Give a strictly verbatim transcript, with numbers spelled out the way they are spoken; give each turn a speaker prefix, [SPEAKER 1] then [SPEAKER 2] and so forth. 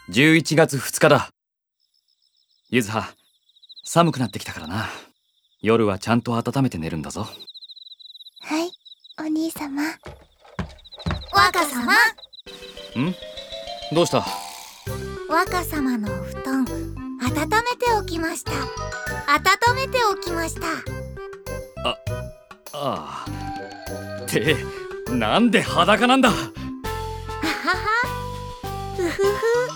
[SPEAKER 1] じゅういちがつふつかだ。ゆずは、寒くなってきたからな。夜はちゃんと温めて寝るんだぞ。
[SPEAKER 2] はい、お兄様。
[SPEAKER 3] 若様。
[SPEAKER 1] ん？どうした？
[SPEAKER 3] 若様のお布団、温めておきました。温めておきました。
[SPEAKER 1] あ、ああ。って、なんで裸なんだ？
[SPEAKER 3] あはは。ふふふ。